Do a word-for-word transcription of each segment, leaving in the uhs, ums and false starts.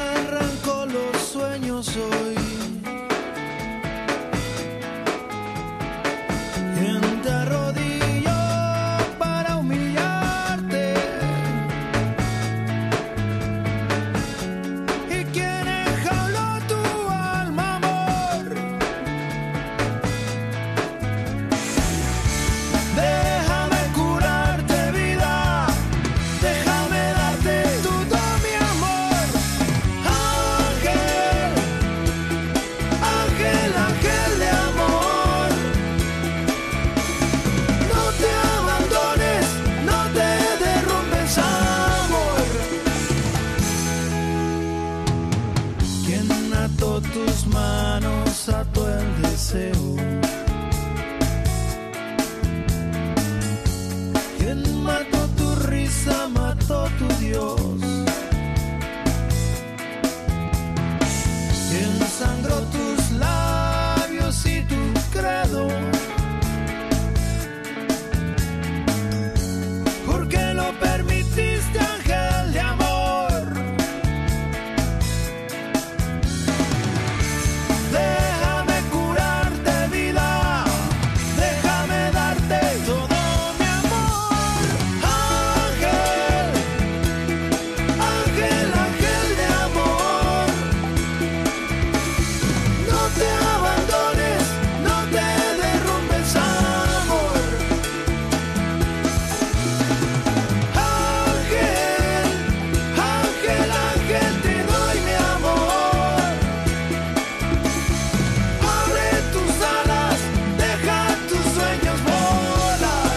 arrancó los sueños hoy. ¿Quién te arrodilló para humillarte? ¿Y quién enjauló tu alma, amor? Déjame curarte, vida. Déjame darte todo mi amor. Ángel, ángel, ángel de amor. No te abandones, no te derrumbes, amor. ¿Quién ató tus manos, ató el deseo? ¿Quién mató tu risa, mató tu Dios? ¿Quién sangró tus labios y tu credo? ¿Por qué lo permitiste, ángel de amor? Déjame curarte, vida. Déjame darte todo mi amor. Ángel, ángel, ángel de amor. No te abandones, no te derrumbes, amor. Ángel, ángel, ángel, te doy mi amor. Abre tus alas, deja tus sueños volar.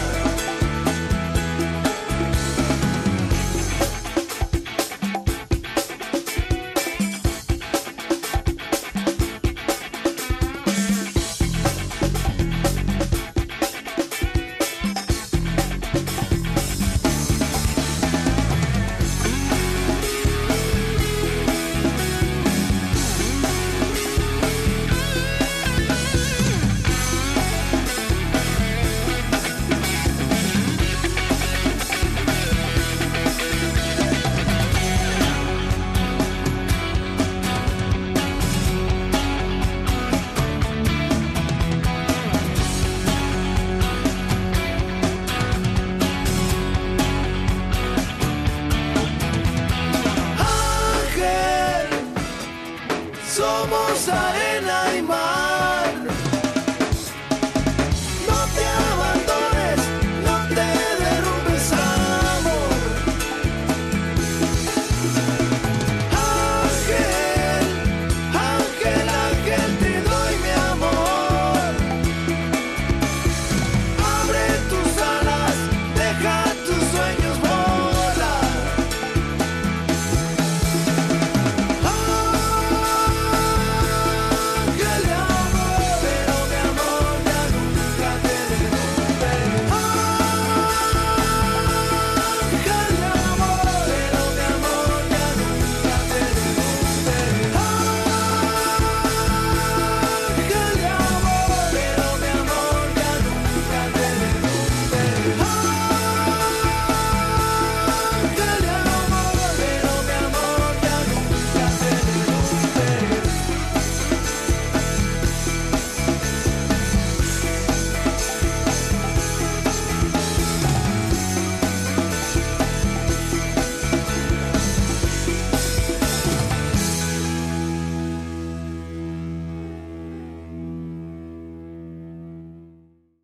Ángel, somos arena y mar.